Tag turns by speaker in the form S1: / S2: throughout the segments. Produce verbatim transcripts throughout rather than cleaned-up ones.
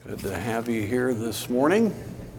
S1: Good to have you here this morning.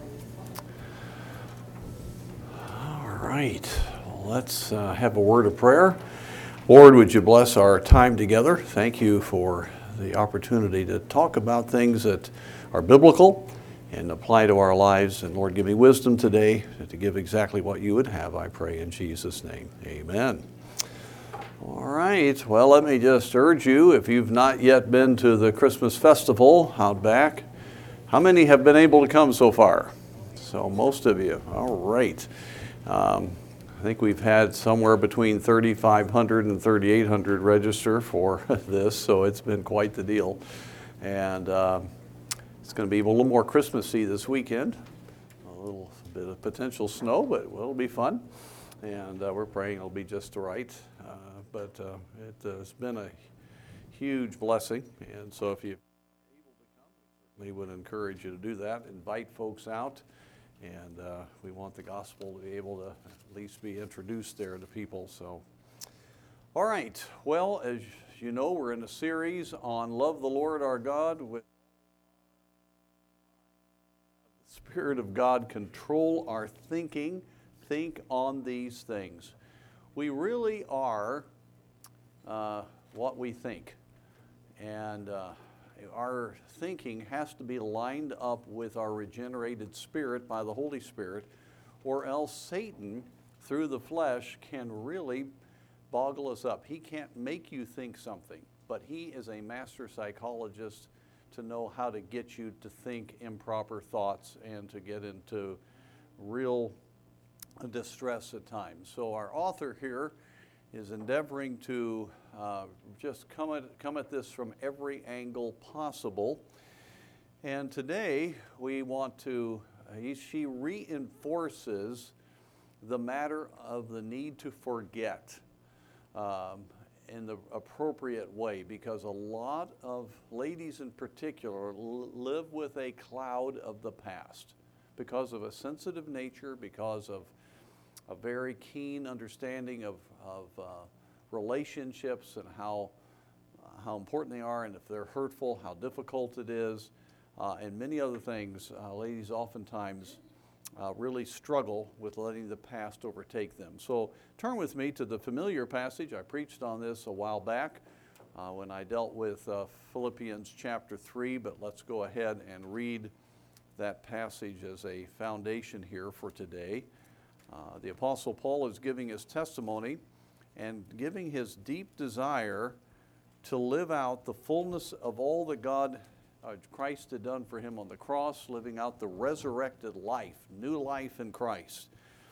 S1: All right, well, let's uh, have a word of prayer. Lord, would you bless our time together? Thank you for the opportunity to talk about things that are biblical and apply to our lives. And Lord, give me wisdom today to give exactly what you would have, I pray in Jesus' name. Amen. All right, well, let me just urge you, if you've not yet been to the Christmas festival out back, how many have been able to come so far? So most of you. All right. Um, I think we've had somewhere between thirty-five hundred and thirty-eight hundred register for this, so it's been quite the deal. And uh, it's going to be a little more Christmassy this weekend. A little bit of potential snow, but it'll be fun. And uh, we're praying it'll be just right. Uh, but uh, it, uh, it's been a huge blessing. And so if you we would encourage you to do that. Invite folks out, and uh, we want the gospel to be able to at least be introduced there to people. So, all right. Well, as you know, we're in a series on Love the Lord our God with the Spirit of God control our thinking. Think on these things. We really are uh, what we think, and uh, our thinking has to be lined up with our regenerated spirit by the Holy Spirit, or else Satan, through the flesh, can really boggle us up. He can't make you think something, but he is a master psychologist to know how to get you to think improper thoughts and to get into real distress at times. So our author here is endeavoring to uh, just come at, come at this from every angle possible. And today we want to, uh, he, she reinforces the matter of the need to forget um, in the appropriate way, because a lot of ladies in particular l- live with a cloud of the past because of a sensitive nature, because of a very keen understanding of, of uh, relationships and how, uh, how important they are, and if they're hurtful, how difficult it is, uh, and many other things. Uh, ladies oftentimes uh, really struggle with letting the past overtake them. So turn with me to the familiar passage. I preached on this a while back uh, when I dealt with uh, Philippians chapter three, but let's go ahead and read that passage as a foundation here for today. Uh, the Apostle Paul is giving his testimony and giving his deep desire to live out the fullness of all that God, uh, Christ had done for him on the cross, living out the resurrected life, new life in Christ.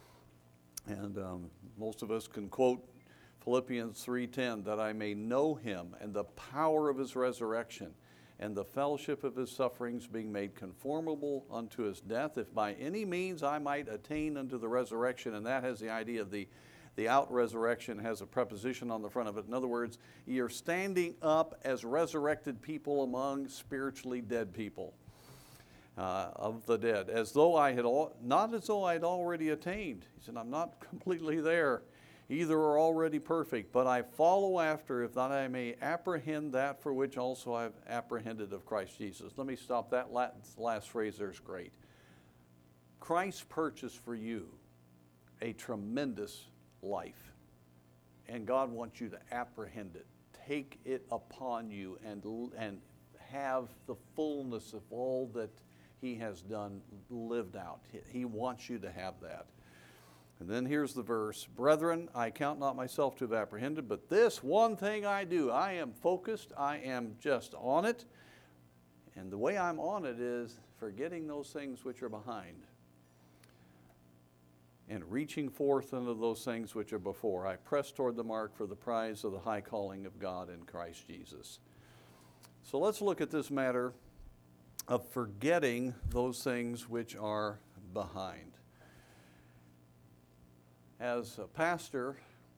S1: And um, most of us can quote Philippians three ten, that I may know him and the power of his resurrection and the fellowship of his sufferings, being made conformable unto his death, if by any means I might attain unto the resurrection. And that has the idea of the, the out resurrection, has a preposition on the front of it. In other words, you're standing up as resurrected people among spiritually dead people, uh, of the dead, as though I had, all, not as though I had already attained. He said, I'm not completely there. Either are already perfect, but I follow after, if that I may apprehend that for which also I've apprehended of Christ Jesus. Let me stop. That last phrase there is great. Christ purchased for you a tremendous life, and God wants you to apprehend it. Take it upon you and, and have the fullness of all that he has done lived out. He wants you to have that. And then here's the verse, brethren, I count not myself to have apprehended, but this one thing I do. I am focused. I am just on it. And the way I'm on it is forgetting those things which are behind and reaching forth unto those things which are before. I press toward the mark for the prize of the high calling of God in Christ Jesus. So let's look at this matter of forgetting those things which are behind. As a pastor,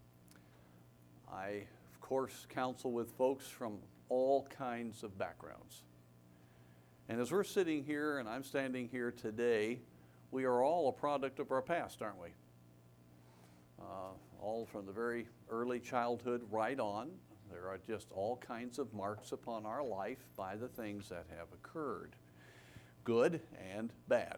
S1: I, of course, counsel with folks from all kinds of backgrounds. And as we're sitting here and I'm standing here today, we are all a product of our past, aren't we? Uh, all from the very early childhood right on. There are just all kinds of marks upon our life by the things that have occurred. good and bad.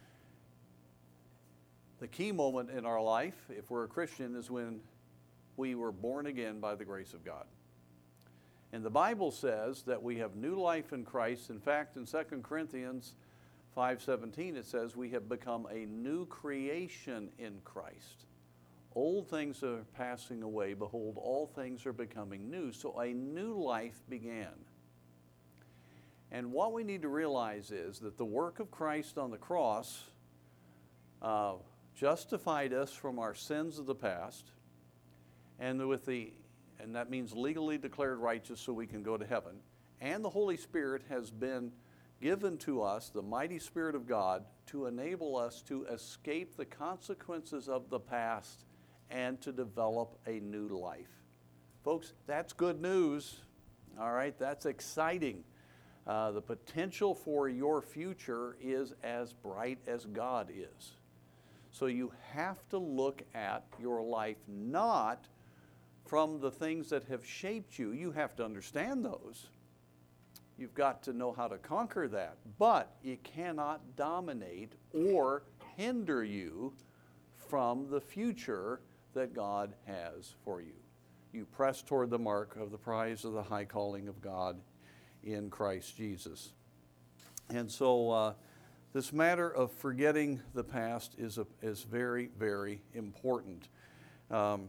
S1: The key moment in our life, if we're a Christian, is when we were born again by the grace of God. And the Bible says that we have new life in Christ. In fact, in Second Corinthians five seventeen, it says we have become a new creation in Christ. Old things are passing away. Behold, all things are becoming new. So a new life began. And what we need to realize is that the work of Christ on the cross uh, justified us from our sins of the past, and with the and that means legally declared righteous so we can go to heaven. And the Holy Spirit has been given to us, the mighty Spirit of God, to enable us to escape the consequences of the past and to develop a new life. Folks, that's good news. All right, that's exciting. Uh, the potential for your future is as bright as God is. So you have to look at your life not from the things that have shaped you. You have to understand those. You've got to know how to conquer that. But it cannot dominate or hinder you from the future that God has for you. You press toward the mark of the prize of the high calling of God in Christ Jesus. And so uh, this matter of forgetting the past is, a, is very, very important. Um,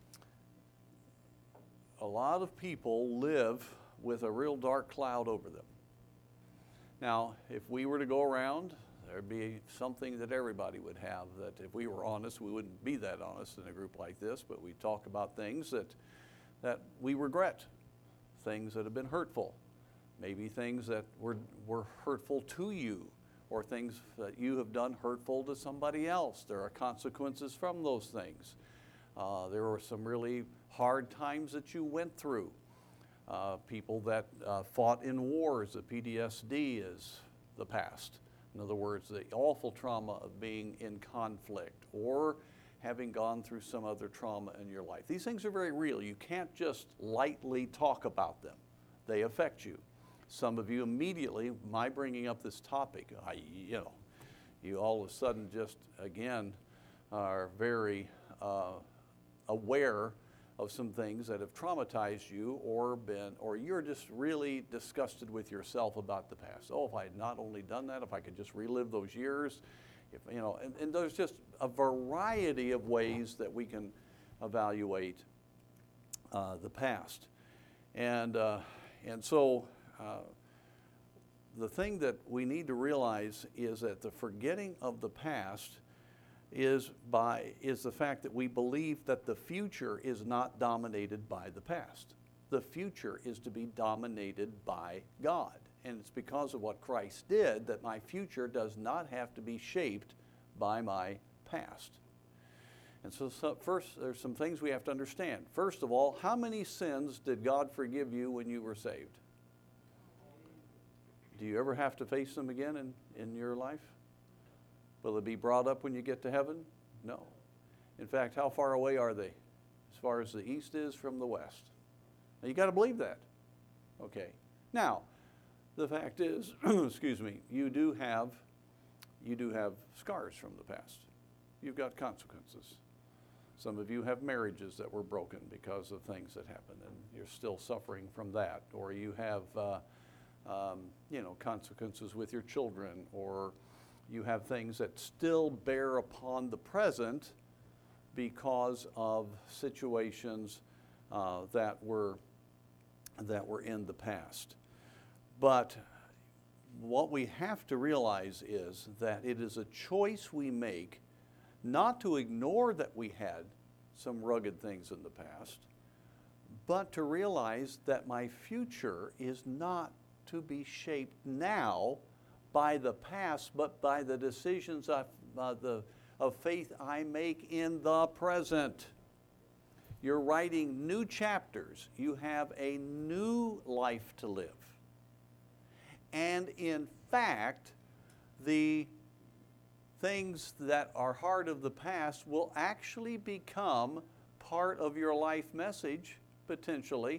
S1: a lot of people live with a real dark cloud over them. Now, if we were to go around, there'd be something that everybody would have, that if we were honest, we wouldn't be that honest in a group like this, but we talk about things that, that we regret, things that have been hurtful, maybe things that were, were hurtful to you, or things that you have done hurtful to somebody else. There are consequences from those things. Uh, there were some really hard times that you went through. Uh, people that uh, fought in wars, the P T S D is the past. In other words, the awful trauma of being in conflict or having gone through some other trauma in your life. These things are very real. You can't just lightly talk about them. They affect you. Some of you immediately, my bringing up this topic, I, you know, you all of a sudden just, again, are very uh, aware of some things that have traumatized you, or been, or you're just really disgusted with yourself about the past. Oh, if I had not only done that, if I could just relive those years, if, you know, and, and there's just a variety of ways that we can evaluate uh, the past. And, uh, and so uh, the thing that we need to realize is that the forgetting of the past is by is the fact that we believe that the future is not dominated by the past. The future is to be dominated by God. And it's because of what Christ did that my future does not have to be shaped by my past. And so, so first, there's some things we have to understand. First of all, how many sins did God forgive you when you were saved? Do you ever have to face them again in, in your life? Will it be brought up when you get to heaven? No. In fact, how far away are they? As far as the east is from the west. Now, you got to believe that. Okay. Now, the fact is, excuse me, you do have, you do have scars from the past. You've got consequences. Some of you have marriages that were broken because of things that happened, and you're still suffering from that. Or you have, uh, um, you know, consequences with your children, or you have things that still bear upon the present because of situations uh, that were that were in the past. But what we have to realize is that it is a choice we make not to ignore that we had some rugged things in the past, but to realize that my future is not to be shaped now by the past, but by the decisions of, uh, the, of faith I make in the present. You're writing new chapters. You have a new life to live. And in fact, the things that are hard of the past will actually become part of your life message, potentially,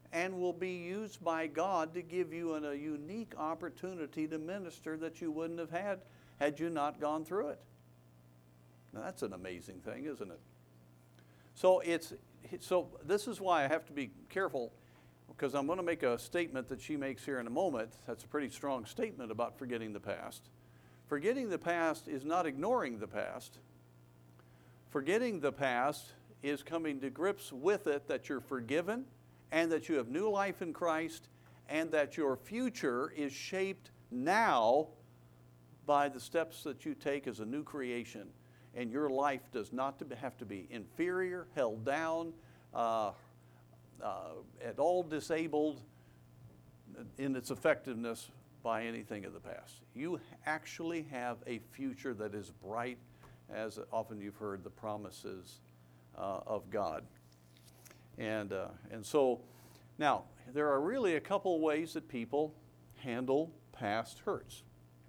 S1: and will be used by God to give you an, a unique opportunity to minister that you wouldn't have had had you not gone through it. Now, that's an amazing thing, isn't it? So it's so this is why I have to be careful, because I'm going to make a statement that she makes here in a moment. That's a pretty strong statement about forgetting the past. Forgetting the past is not ignoring the past. Forgetting the past is coming to grips with it, that you're forgiven and that you have new life in Christ and that your future is shaped now by the steps that you take as a new creation. And your life does not have to be inferior, held down, uh, uh, at all disabled in its effectiveness by anything of the past. You actually have a future that is bright, as often you've heard the promises uh, of God. And, uh, and so, now, there are really a couple ways that people handle past hurts.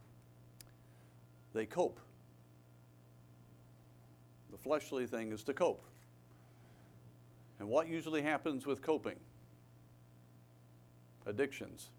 S1: They cope. The fleshly thing is to cope. And what usually happens with coping? Addictions.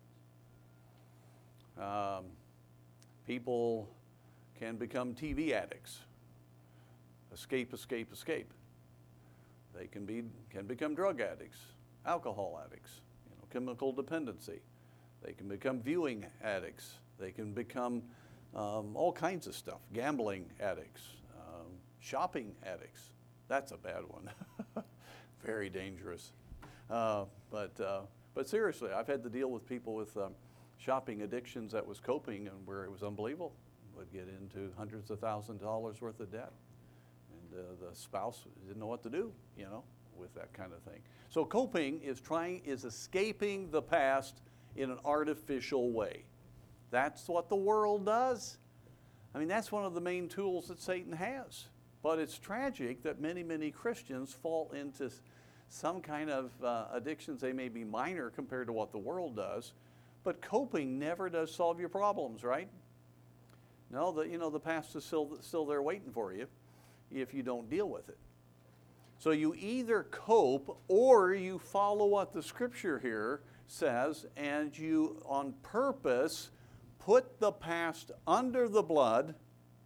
S1: Um, people can become T V addicts. Escape, escape, escape. They can be can become drug addicts, alcohol addicts, you know, chemical dependency. They can become viewing addicts. They can become um, all kinds of stuff. Gambling addicts, um, shopping addicts. That's a bad one. Very dangerous. Uh, but uh, but seriously, I've had to deal with people with um, shopping addictions that was coping and where it was unbelievable. Would get into hundreds of thousands of dollars worth of debt. And uh, the spouse didn't know what to do, you know, with that kind of thing. So coping is trying, is escaping the past in an artificial way. That's what the world does. I mean, that's one of the main tools that Satan has. But it's tragic that many, many Christians fall into some kind of uh, addictions. They may be minor compared to what the world does, but coping never does solve your problems, right? No, the, you know, the past is still, still there waiting for you if you don't deal with it. So you either cope or you follow what the scripture here says, and you on purpose put the past under the blood,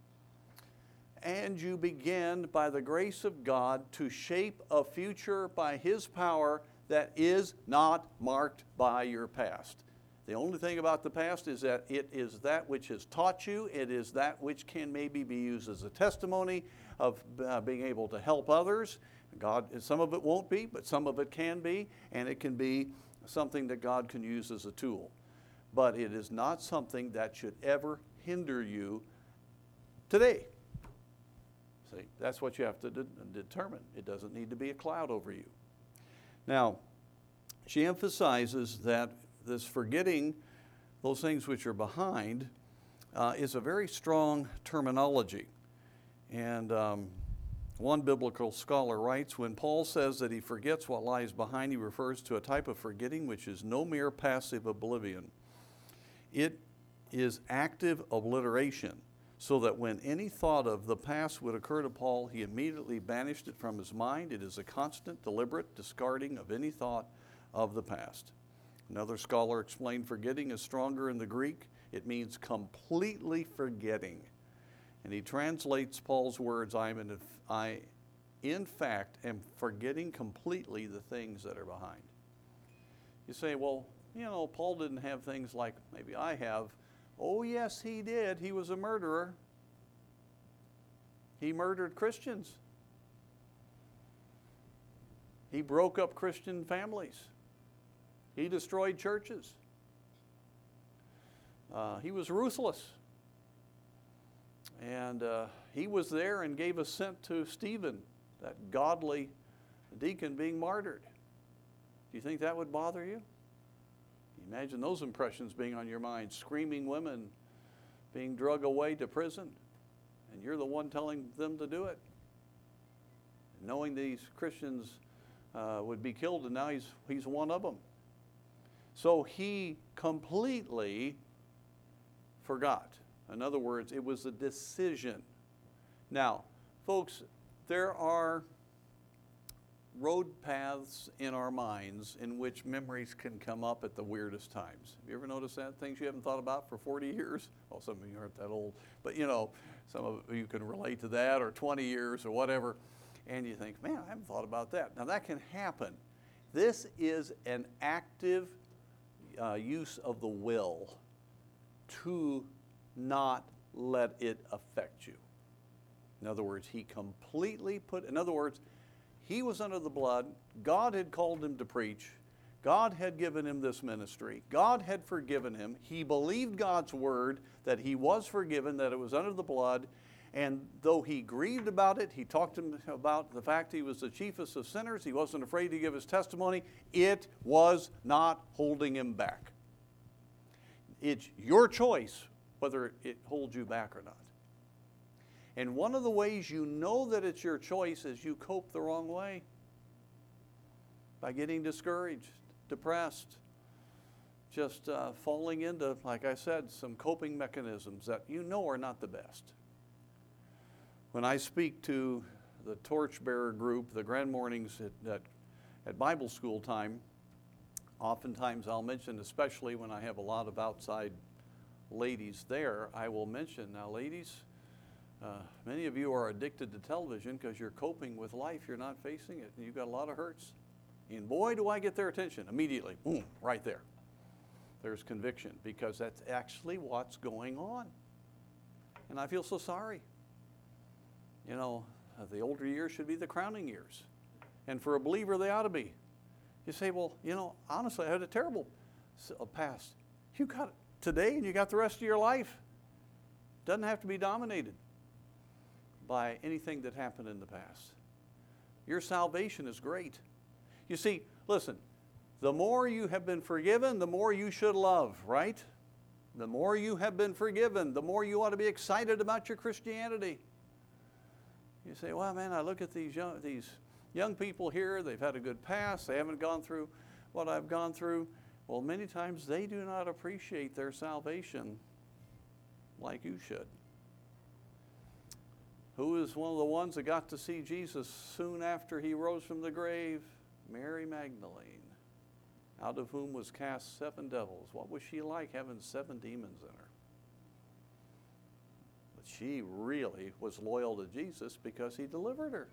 S1: and you begin by the grace of God to shape a future by His power that is not marked by your past. The only thing about the past is that it is that which has taught you. It is that which can maybe be used as a testimony of uh, being able to help others. God, some of it won't be, but some of it can be, and it can be something that God can use as a tool. But it is not something that should ever hinder you today. See, that's what you have to de- determine. It doesn't need to be a cloud over you. Now, she emphasizes that this forgetting those things which are behind uh, is a very strong terminology. And um, one biblical scholar writes, when Paul says that he forgets what lies behind, he refers to a type of forgetting which is no mere passive oblivion. It is active obliteration, so that when any thought of the past would occur to Paul, he immediately banished it from his mind. It is a constant, deliberate discarding of any thought of the past. Another scholar explained forgetting is stronger in the Greek. It means completely forgetting. And he translates Paul's words, I, am in, I in fact am forgetting completely the things that are behind. You say, well, you know, Paul didn't have things like maybe I have. Oh, yes, he did. He was a murderer. He murdered Christians. He broke up Christian families. He destroyed churches. Uh, he was ruthless. And uh, he was there and gave assent to Stephen, that godly deacon, being martyred. Do you think that would bother you? Imagine those impressions being on your mind. Screaming women being dragged away to prison, and you're the one telling them to do it. Knowing these Christians uh, would be killed, and now he's, he's one of them. So he completely forgot. In other words, it was a decision. Now, folks, there are road paths in our minds in which memories can come up at the weirdest times. Have you ever noticed that? Things you haven't thought about for forty years? Well, some of you aren't that old, but you know, some of you can relate to that, or twenty years or whatever, and you think, man, I haven't thought about that. Now that can happen. This is an active uh, use of the will to not let it affect you. In other words, he completely put, in other words, he was under the blood. God had called him to preach. God had given him this ministry. God had forgiven him. He believed God's word that he was forgiven, that it was under the blood. And though he grieved about it, he talked to him about the fact he was the chiefest of sinners. He wasn't afraid to give his testimony. It was not holding him back. It's your choice whether it holds you back or not. And one of the ways you know that it's your choice is you cope the wrong way. By getting discouraged, depressed, just uh, falling into, like I said, some coping mechanisms that you know are not the best. When I speak to the torchbearer group, the grand mornings at, at, at Bible school time, oftentimes I'll mention, especially when I have a lot of outside ladies there, I will mention, now ladies, Uh, many of you are addicted to television because you're coping with life. You're not facing it, and you've got a lot of hurts. And boy, do I get their attention immediately. Boom, right there. There's conviction, because that's actually what's going on. And I feel so sorry. You know, uh, the older years should be the crowning years. And for a believer, they ought to be. You say, well, you know, honestly, I had a terrible past. You got it today, and you got the rest of your life. Doesn't have to be dominated by anything that happened in the past. Your salvation is great. You see, listen, the more you have been forgiven, the more you should love, right? The more you have been forgiven, the more you ought to be excited about your Christianity. You say, well, man, I look at these young, these young people here, they've had a good past, they haven't gone through what I've gone through. Well, many times they do not appreciate their salvation like you should. Who is one of the ones that got to see Jesus soon after he rose from the grave? Mary Magdalene, out of whom was cast seven devils. What was she like, having seven demons in her? But she really was loyal to Jesus because he delivered her.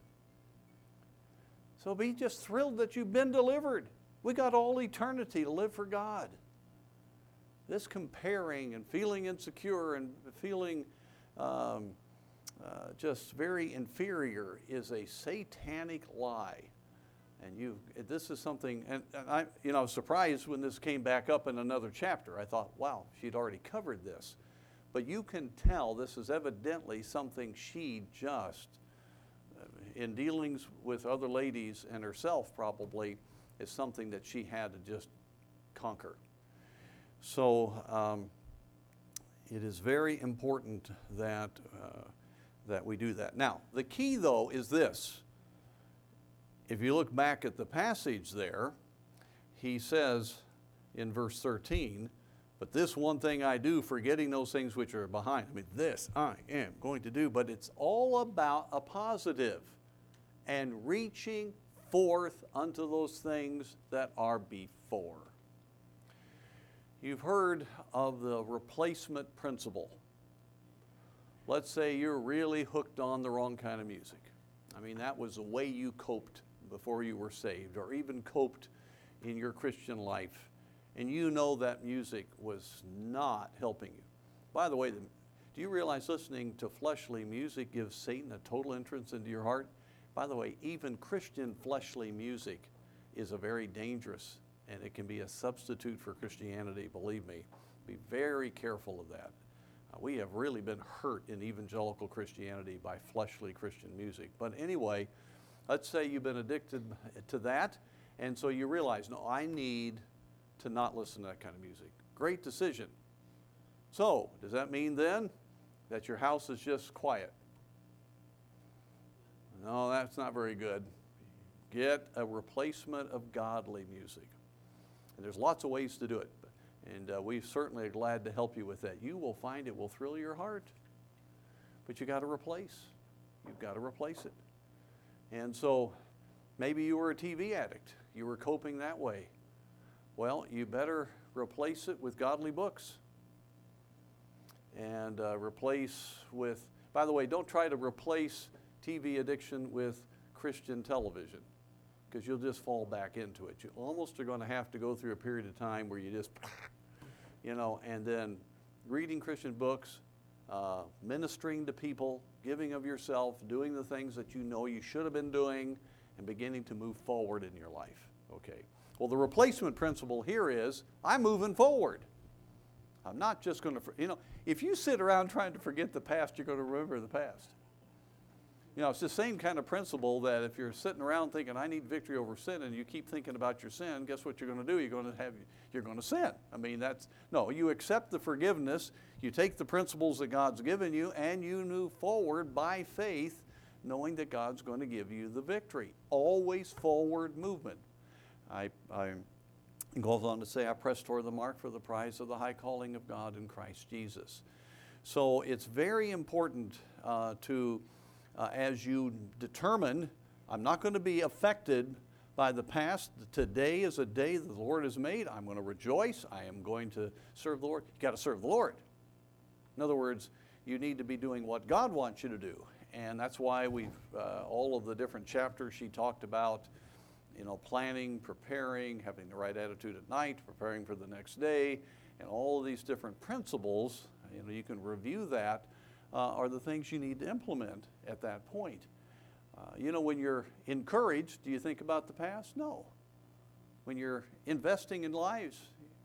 S1: So be just thrilled that you've been delivered. We got all eternity to live for God. This comparing and feeling insecure and feeling um, uh, just very inferior is a satanic lie. And you, this is something, and, and I, you know, I was surprised when this came back up in another chapter. I thought, wow, she'd already covered this. But you can tell this is evidently something she just, uh, in dealings with other ladies and herself probably, is something that she had to just conquer. So um, it is very important that, uh, that we do that. Now, the key, though, is this. If you look back at the passage there, he says in verse thirteen, but this one thing I do, forgetting those things which are behind. I mean, this I am going to do, but it's all about a positive and reaching forth unto those things that are before. You've heard of the replacement principle. Let's say you're really hooked on the wrong kind of music. I mean, that was the way you coped before you were saved, or even coped in your Christian life, and you know that music was not helping you. By the way, the, do you realize listening to fleshly music gives Satan a total entrance into your heart? By the way, even Christian fleshly music is a very dangerous, and it can be a substitute for Christianity, believe me. Be very careful of that. Uh, we have really been hurt in evangelical Christianity by fleshly Christian music. But anyway, let's say you've been addicted to that, and so you realize, no, I need to not listen to that kind of music. Great decision. So, does that mean then that your house is just quiet? No, that's not very good. Get a replacement of godly music. And there's lots of ways to do it. And uh, we certainly are glad to help you with that. You will find it will thrill your heart. But you got to replace. You've got to replace it. And so Maybe you were a T V addict. You were coping that way. Well, you better replace it with godly books. And uh, replace with, by the way, don't try to replace T V addiction with Christian television, because you'll just fall back into it. You almost are going to have to go through a period of time where you just, you know, and then reading Christian books, uh, ministering to people, giving of yourself, doing the things that you know you should have been doing, and beginning to move forward in your life. Okay. Well, the replacement principle here is, I'm moving forward. I'm not just going to, you know, if you sit around trying to forget the past, you're going to remember the past. You know, it's the same kind of principle that if you're sitting around thinking, I need victory over sin, and you keep thinking about your sin, guess what you're going to do? You're going to have, you're going to sin. I mean, that's, no, you accept the forgiveness, you take the principles that God's given you, and you move forward by faith, knowing that God's going to give you the victory. Always forward movement. I, I It goes on to say, I press toward the mark for the prize of the high calling of God in Christ Jesus. So it's very important uh, to, uh, as you determine, I'm not going to be affected by the past. Today is a day that the Lord has made. I'm going to rejoice. I am going to serve the Lord. You've got to serve the Lord. In other words, you need to be doing what God wants you to do. And that's why we've, uh, all of the different chapters she talked about, you know, planning, preparing, having the right attitude at night, preparing for the next day, and all of these different principles, you know, you can review that, uh, are the things you need to implement at that point. Uh, you know, when you're encouraged, do you think about the past? No. When you're investing in lives,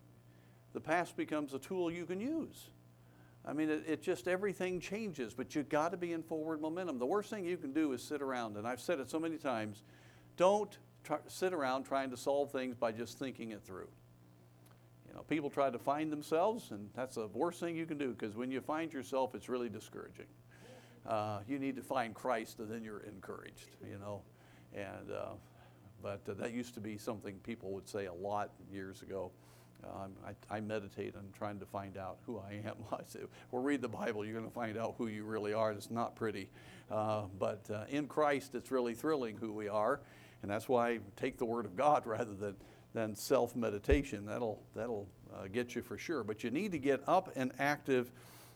S1: the past becomes a tool you can use. I mean, it, it just, everything changes, but you've got to be in forward momentum. The worst thing you can do is sit around, and I've said it so many times, don't Try, sit around trying to solve things by just thinking it through. You know, people try to find themselves, and that's the worst thing you can do, because when you find yourself, it's really discouraging. Uh, you need to find Christ, and then you're encouraged, you know. And uh, but uh, that used to be something people would say a lot years ago. Um, I, I meditate on trying to find out who I am. I say, well, read the Bible, you're going to find out who you really are. It's not pretty. Uh, but uh, in Christ, it's really thrilling who we are. And that's why I take the Word of God rather than, than self-meditation. That'll, that'll uh, get you for sure. But you need to get up and active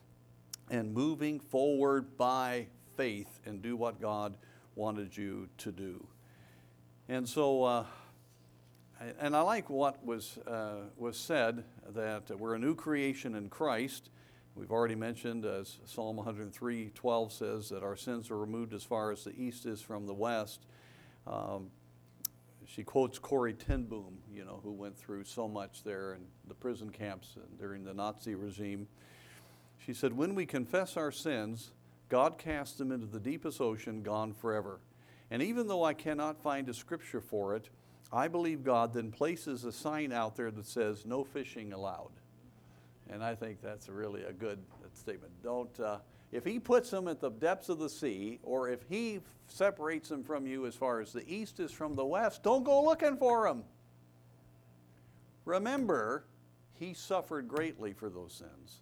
S1: and moving forward by faith and do what God wanted you to do. And so, uh, and I like what was, uh, was said, that we're a new creation in Christ. We've already mentioned, as Psalm one oh three twelve says, that our sins are removed as far as the east is from the west. Um, she quotes Corrie ten Boom, you know, who went through so much there in the prison camps and during the Nazi regime. She said, when we confess our sins, God casts them into the deepest ocean, gone forever. And even though I cannot find a scripture for it, I believe God then places a sign out there that says, no fishing allowed. And I think that's really a good statement. Don't, uh, if he puts them at the depths of the sea, or if he separates them from you as far as the east is from the west, don't go looking for them. Remember, he suffered greatly for those sins.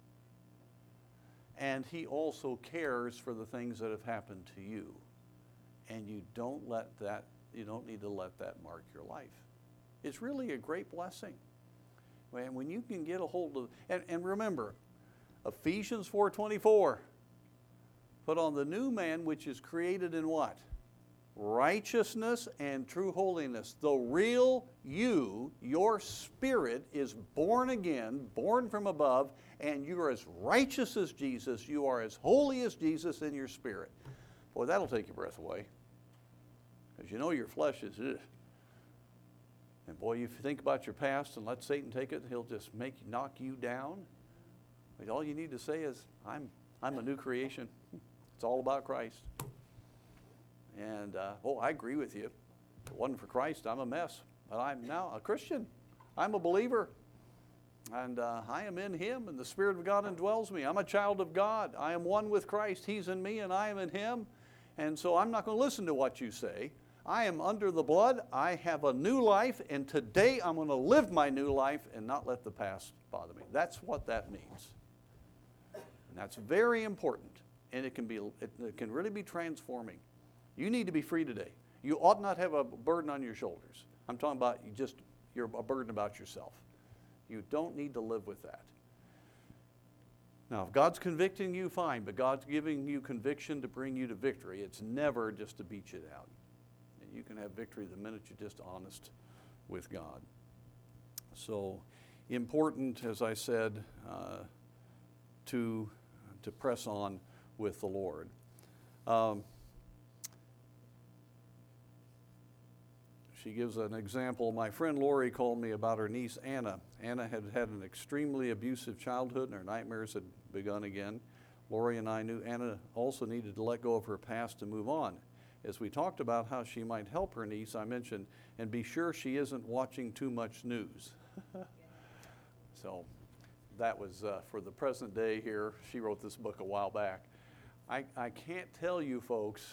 S1: And he also cares for the things that have happened to you. And you don't let that, you don't need to let that mark your life. It's really a great blessing. And when you can get a hold of, and, and remember, Ephesians four twenty-four, put on the new man which is created in what? Righteousness and true holiness. The real you, your spirit is born again, born from above, and you are as righteous as Jesus. You are as holy as Jesus in your spirit. Boy, that'll take your breath away. Because you know your flesh is, ugh. And boy, if you think about your past and let Satan take it, he'll just make knock you down. But all you need to say is, I'm, I'm a new creation. It's all about Christ. And, uh, oh, I agree with you. If it wasn't for Christ, I'm a mess. But I'm now a Christian. I'm a believer. And uh, I am in him, and the Spirit of God indwells me. I'm a child of God. I am one with Christ. He's in me, and I am in him. And so I'm not going to listen to what you say. I am under the blood. I have a new life, and today I'm going to live my new life and not let the past bother me. That's what that means. And that's very important, and it can be, it, it can really be transforming. You need to be free today. You ought not have a burden on your shoulders. I'm talking about you just, you're a burden about yourself. You don't need to live with that. Now, if God's convicting you, fine, but God's giving you conviction to bring you to victory. It's never just to beat you down. You can have victory the minute you're just honest with God. So important, as I said, uh, to, to press on with the Lord. Um, She gives an example. My friend Lori called me about her niece Anna. Anna had had an extremely abusive childhood and her nightmares had begun again. Lori and I knew Anna also needed to let go of her past and move on. As we talked about how she might help her niece, I mentioned, and be sure she isn't watching too much news. So that was uh, for the present day here. She wrote this book a while back. I, I can't tell you folks,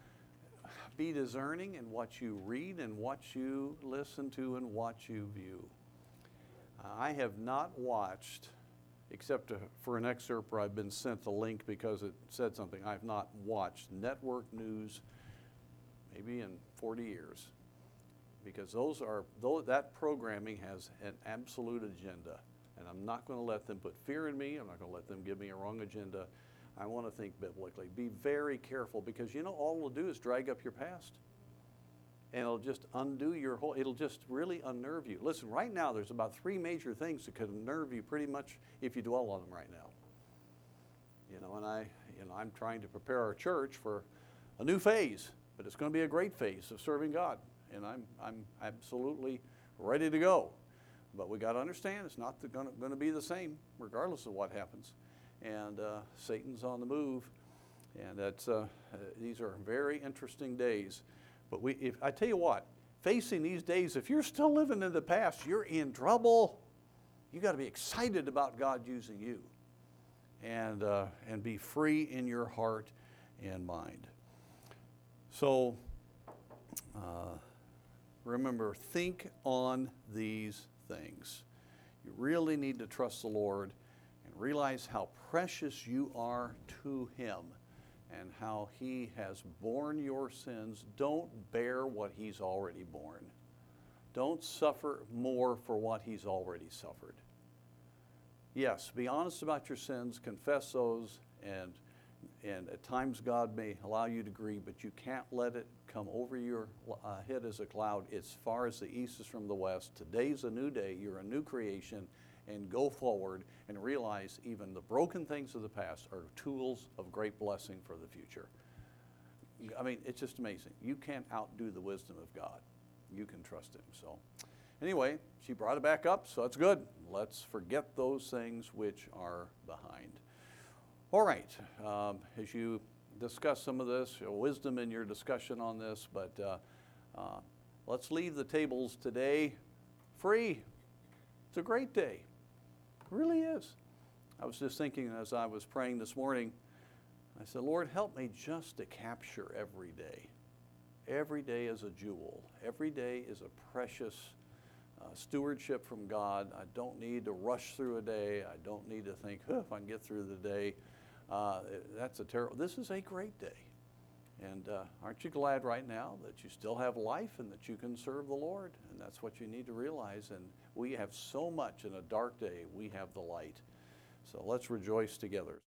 S1: be discerning in what you read and what you listen to and what you view. Uh, I have not watched, except to, for an excerpt where I've been sent the link because it said something, I've not watched network news maybe in forty years. Because those are, those, that programming has an absolute agenda. And I'm not going to let them put fear in me. I'm not going to let them give me a wrong agenda. I want to think biblically. Be very careful because you know all it'll do is drag up your past. And it'll just undo your whole, it'll just really unnerve you. Listen, right now there's about three major things that could unnerve you pretty much if you dwell on them right now. You know, and I, you know, I'm trying to prepare our church for a new phase, but it's going to be a great phase of serving God. And I'm, I'm absolutely ready to go. But we got to understand it's not going to be the same regardless of what happens. And uh, Satan's on the move, and that's uh, uh, these are very interesting days. But we, if I tell you what, facing these days, if you're still living in the past, you're in trouble. You got to be excited about God using you, and uh, and be free in your heart and mind. So uh, remember, think on these things. You really need to trust the Lord. Realize how precious you are to Him and how He has borne your sins. Don't bear what He's already borne. Don't suffer more for what He's already suffered. Yes, be honest about your sins, confess those, and, and at times God may allow you to grieve, but you can't let it come over your uh, head as a cloud. It's far as the east is from the west. Today's a new day. You're a new creation. And go forward and realize even the broken things of the past are tools of great blessing for the future. I mean, it's just amazing. You can't outdo the wisdom of God. You can trust Him. So anyway, she brought it back up, so that's good. Let's forget those things which are behind. All right, um, as you discuss some of this, your wisdom in your discussion on this, but uh, uh, let's leave the tables today free. It's a great day. It really is. I was just thinking as I was praying this morning, I said, Lord, help me just to capture every day. Every day is a jewel. Every day is a precious uh, stewardship from God. I don't need to rush through a day. I don't need to think, oh, if I can get through the day. Uh, that's a terrible, this is a great day. And uh, aren't you glad right now that you still have life and that you can serve the Lord? And that's what you need to realize. And we have so much in a dark day, we have the light. So let's rejoice together.